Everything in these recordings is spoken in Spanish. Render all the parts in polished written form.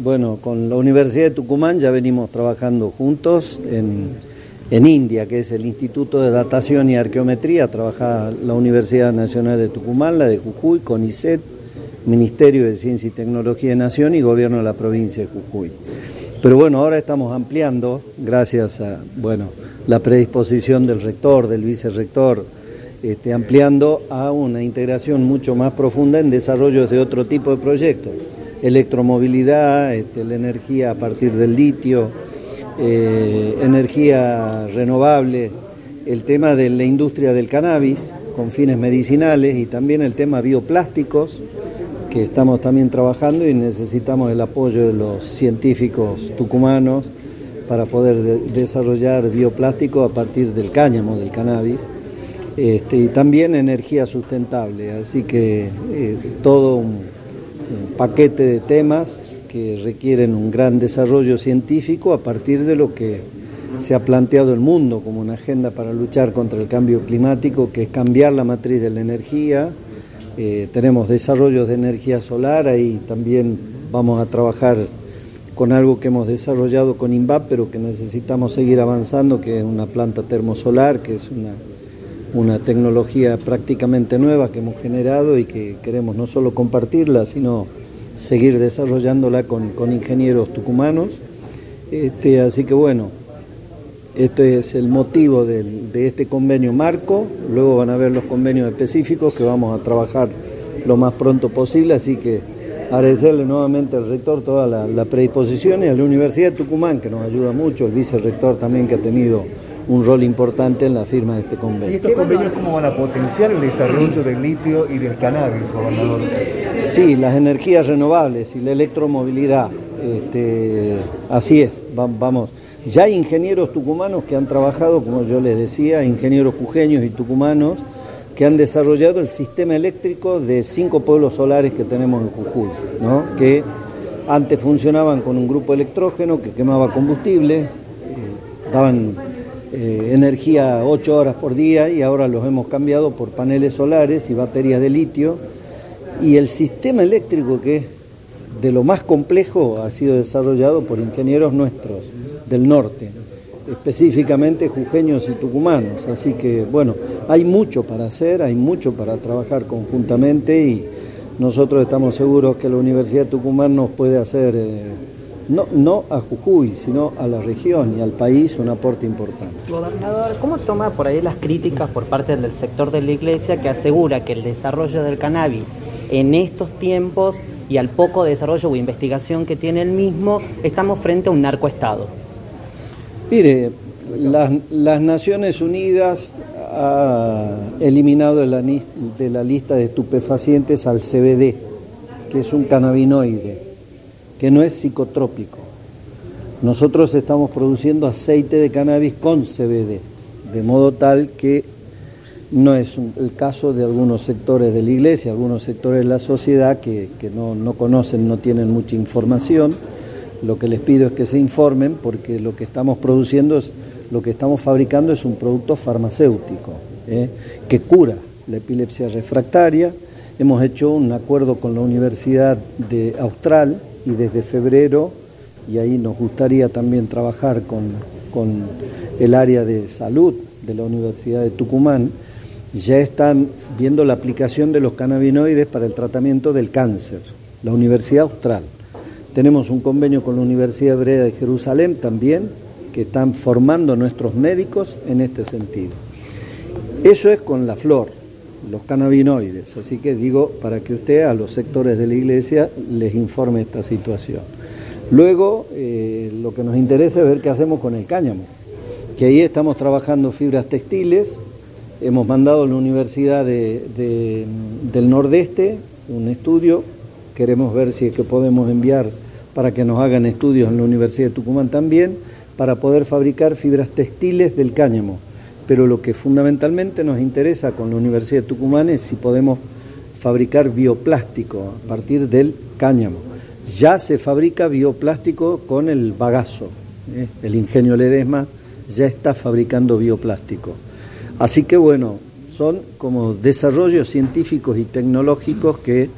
Bueno, con la Universidad de Tucumán ya venimos trabajando juntos en India, que es el Instituto de Datación y Arqueometría. Trabaja la Universidad Nacional de Tucumán, la de Jujuy, CONICET, Ministerio de Ciencia y Tecnología de Nación y Gobierno de la provincia de Jujuy. Pero bueno, ahora estamos ampliando, gracias a la predisposición del rector, del vicerrector, ampliando a una integración mucho más profunda en desarrollos de otro tipo de proyectos. Electromovilidad, la energía a partir del litio, energía renovable, el tema de la industria del cannabis con fines medicinales y también el tema bioplásticos, que estamos también trabajando y necesitamos el apoyo de los científicos tucumanos para poder desarrollar bioplástico a partir del cáñamo, del cannabis, y también energía sustentable, así que todo un paquete de temas que requieren un gran desarrollo científico a partir de lo que se ha planteado el mundo como una agenda para luchar contra el cambio climático, que es cambiar la matriz de la energía. Tenemos desarrollos de energía solar, ahí también vamos a trabajar con algo que hemos desarrollado con INVAP, pero que necesitamos seguir avanzando, que es una planta termosolar, que es una tecnología prácticamente nueva que hemos generado y que queremos no solo compartirla, sino seguir desarrollándola con ingenieros tucumanos. Así que bueno, este es el motivo de este convenio marco. Luego van a haber los convenios específicos que vamos a trabajar lo más pronto posible, así que agradecerle nuevamente al rector toda la predisposición y a la Universidad de Tucumán, que nos ayuda mucho, el vicerrector también, que ha tenido un rol importante en la firma de este convenio. ¿Y estos convenios cómo van a potenciar el desarrollo del litio y del cannabis, gobernador? Sí, las energías renovables y la electromovilidad, así es, vamos. Ya hay ingenieros tucumanos que han trabajado, como yo les decía, ingenieros jujeños y tucumanos, que han desarrollado el sistema eléctrico de 5 pueblos solares que tenemos en Jujuy, ¿no? Que antes funcionaban con un grupo electrógeno que quemaba combustible, daban energía 8 horas por día, y ahora los hemos cambiado por paneles solares y baterías de litio, y el sistema eléctrico, que es de lo más complejo, ha sido desarrollado por ingenieros nuestros del norte, específicamente jujeños y tucumanos. Así que bueno, hay mucho para hacer, hay mucho para trabajar conjuntamente, y nosotros estamos seguros que la Universidad de Tucumán nos puede hacer, no a Jujuy, sino a la región y al país, un aporte importante. Gobernador, ¿cómo toma por ahí las críticas por parte del sector de la Iglesia, que asegura que el desarrollo del cannabis en estos tiempos y al poco desarrollo o investigación que tiene el mismo, estamos frente a un narcoestado? Mire, las Naciones Unidas ha eliminado de la lista de estupefacientes al CBD, que es un cannabinoide, que no es psicotrópico. Nosotros estamos produciendo aceite de cannabis con CBD, de modo tal que no es el caso de algunos sectores de la Iglesia, algunos sectores de la sociedad que no conocen, no tienen mucha información. Lo que les pido es que se informen, porque lo que estamos produciendo, lo que estamos fabricando es un producto farmacéutico, que cura la epilepsia refractaria. Hemos hecho un acuerdo con la Universidad de Austral, y desde febrero, y ahí nos gustaría también trabajar con el área de salud de la Universidad de Tucumán, ya están viendo la aplicación de los cannabinoides para el tratamiento del cáncer, la Universidad Austral. Tenemos un convenio con la Universidad Hebrea de Jerusalén también, que están formando nuestros médicos en este sentido. Eso es con la flor, los cannabinoides, así que digo, para que usted a los sectores de la Iglesia les informe esta situación. Luego, lo que nos interesa es ver qué hacemos con el cáñamo, que ahí estamos trabajando fibras textiles. Hemos mandado a la Universidad del Nordeste un estudio, queremos ver si es que podemos enviar para que nos hagan estudios en la Universidad de Tucumán también, para poder fabricar fibras textiles del cáñamo. Pero lo que fundamentalmente nos interesa con la Universidad de Tucumán es si podemos fabricar bioplástico a partir del cáñamo. Ya se fabrica bioplástico con el bagazo, el ingenio Ledesma ya está fabricando bioplástico. Así que bueno, son como desarrollos científicos y tecnológicos que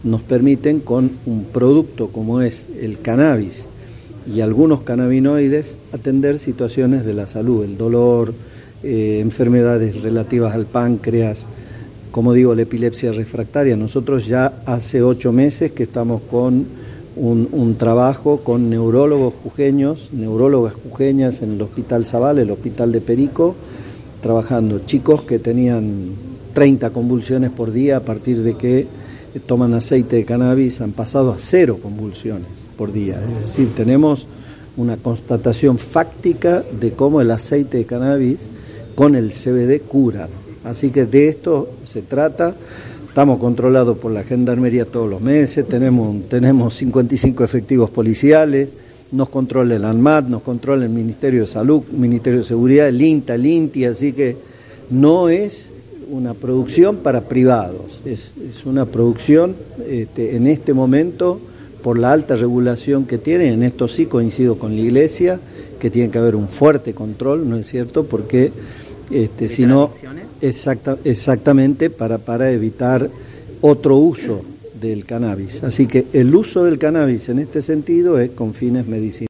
nos permiten con un producto como es el cannabis y algunos cannabinoides atender situaciones de la salud, el dolor, enfermedades relativas al páncreas, como digo, la epilepsia refractaria. Nosotros ya hace 8 meses que estamos con un trabajo con neurólogos jujeños, neurólogas jujeñas en el Hospital Zavala, el Hospital de Perico, trabajando chicos que tenían 30 convulsiones por día. A partir de que toman aceite de cannabis han pasado a 0 convulsiones por día. Es decir, tenemos una constatación fáctica de cómo el aceite de cannabis con el CBD cura. Así que de esto se trata. Estamos controlados por la Gendarmería todos los meses, tenemos 55 efectivos policiales, nos controla el ANMAT, nos controla el Ministerio de Salud, Ministerio de Seguridad, el INTA, el INTI, así que no es una producción para privados, es una producción en este momento por la alta regulación que tiene. En esto sí coincido con la Iglesia, que tiene que haber un fuerte control, ¿no es cierto?, porque si no, exactamente para evitar otro uso del cannabis. Así que el uso del cannabis en este sentido es con fines medicinales.